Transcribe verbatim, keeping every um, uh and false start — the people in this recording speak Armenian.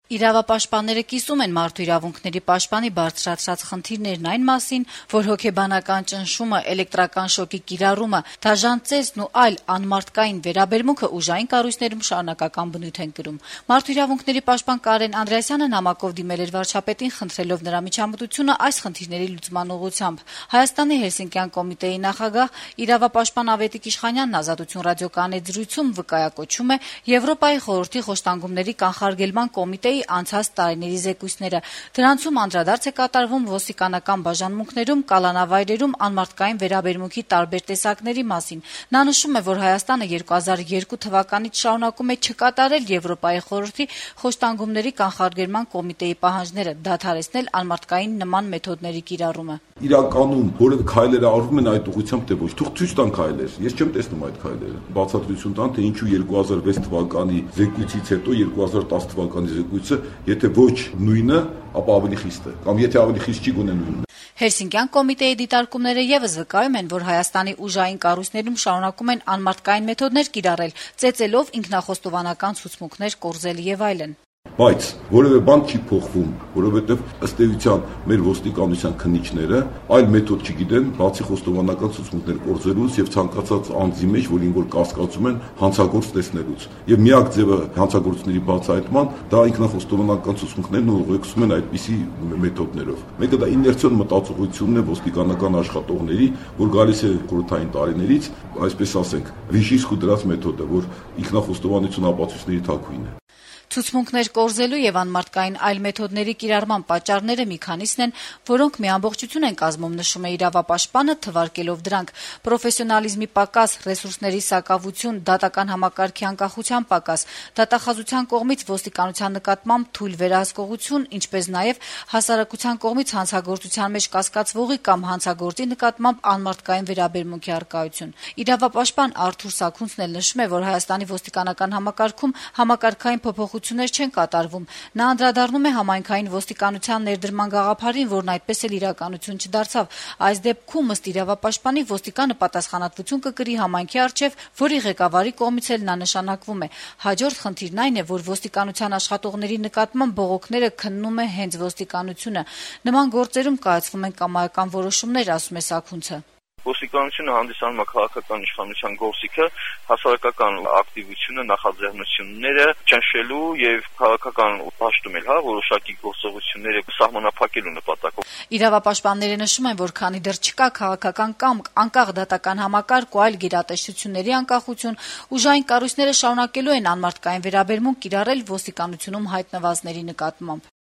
Իրավապաշտպանները կիսում են մարդու իրավունքների պաշտպանի բարձրացրած խնդիրներն այն մասին, որ հոգեբանական ճնշումը, էլեկտրական շոկի կիրառումը, դաժան ծեզն ու այլ անմարդկային վերաբերմունքը ուժային կառույցներում շարունակական բնույթ են կրում։ Մարդու իրավունքների պաշտպան Կարեն Անդրեասյանը նամակով դիմել էր վարչապետին, խնդրելով նրա միջամտությունը այս խնդիրների լուծման ուղղությամբ։ Հայաստանի Հելսինկյան կոմիտեի նախագահ, իրավապաշտպան Ավետիք Իշխանյանն Ազատություն ռադիոկայանի զրույցում վկայակոչում է Եվրոպայի խորհրդի խոշտանգումների կանխարգելման կոմիտեի անցած տարիների զեկույցները։ Դրանցում անդրադարձ է կատարվում ոստիկանական բաժանմունքներում, կալանավայրերում անմարդկային վերաբերմունքի տարբեր տեսակների մասին։ Նա նշում է, որ Հայաստանը երկու հազար երկու թվականից շարունակում է չկատարել Եվրոպայի խորհրդի խոշտանգումների կանխարգելման կոմիտեի պահանջները, դադարեցնել անմարդկային նման մեթոդների կիրառումը։ Իրականում որևէ քայլեր արվում են այդ ուղղությամբ, թե ոչ, թող ցույց տան քայլեր։ Ես չեմ տեսնում այդ քայլերը։ Բացատրություն տան, թե ինչու երկու հազար վեց թվականի զեկույցից հետո երկու հազար տասը թվականի զեկույցը, եթե ոչ նույնը, ապա ավելի խիստ է, կամ եթե ավելի խիստ չի, գոնե նույնն է։ Հելսինկյան կոմիտեի դիտարկումները եւս վկայում են, որ Հայաստանի ուժային կառույցներում շարունակում են անմարդկային մեթոդներ կիրառել, ծեծելով ինքնախոստովանական ցուցմունքներ կորզել եւ այլն։ Բայց որևէ բան չի փոխվում, որովհետև ըստ էության մեր ոստիկանության քննիչները այլ մեթոդ չգիտեն, բացի խոստովանական ցուցմունքներ կորզելուց եւ ցանկացած անձի մեջ, որին որ կասկածում են, հանցագործ տեսնելուց։ Եվ միակ ձևը հանցագործների բացահայտման դա ինքնախոստովանական ցուցմունքներն ուղեկցում են այդպիսի մեթոդներով։ Մեկը դա իներցիոն մտածողությունն է ոստիկանական աշխատողների, որ գալիս է խորհրդային տարիներից, այսպես ասենք, վիշիսկու դրած մեթոդը, որ ինքնախոստովանություն ապացույցների թաքույն է։ Ցուցմունքներ կորզելու եւ անմարդկային այլ մեթոդների կիրառման պատճառները մի քանիսն են, որոնք մի ամբողջություն են կազմում, նշում է իրավապաշտպանը, թվարկելով դրանք. պրոֆեսիոնալիզմի պակաս, ռեսուրսների սակավություն, դատական համակարգի անկախության պակաս, դատախազության կողմից ոստիկանության նկատմամբ թույլ վերահսկողություն, ինչպես նաեւ հասարակության կողմից հանցագործության մեջ կասկածվողի կամ հանցագործի նկատմամբ անմարդկային վերաբերմունքի առկայություն։ Իրավապաշտպան Արթուր Սաքունցն էլ նշում է, որ Հայաստանի ոստիկանական համակարգում համակարգային փոփոխություններ չեն կատարվում։ Նա անդրադառնում է համայնքային ոստիկանության ներդրման գաղափարին, որն այդպես էլ իրականություն չդարձավ։ Այս դեպքում ըստ իրավապաշտպանի ոստիկանը պատասխանատվություն կկրի համայնքի առջև, որի ղեկավարի կողմից էլ նա նշանակվում է։ Հաջորդ խնդիրն այն է, որ ոստիկանության աշխատողների նկատմամբ բողոքները քննում է հենց ոստիկանությունը։ Նման գործերում կայացվում են կամայական որոշումներ, ասում է Սաքունցը։ Ոստիկանությունը հանդիսանում է քաղաքական իշխանության գործիքը, հասարակական ակտիվությունը, նախաձեռնությունները ճնշելու եւ քաղաքական պաշտումել, հա, որոշակի գործողությունները սահմանափակելու նպատակով։ Իրավապաշտպանները նշում են, որ քանի դեռ չկա քաղաքական կամք, անկախ դատական համակարգ ու այլ գերատեսչությունների անկախություն, ուժային կառույցները շարունակելու են անմարդկային վերաբերմունք կիրառել ոստիկանությունում հայտնվածների նկատմամբ։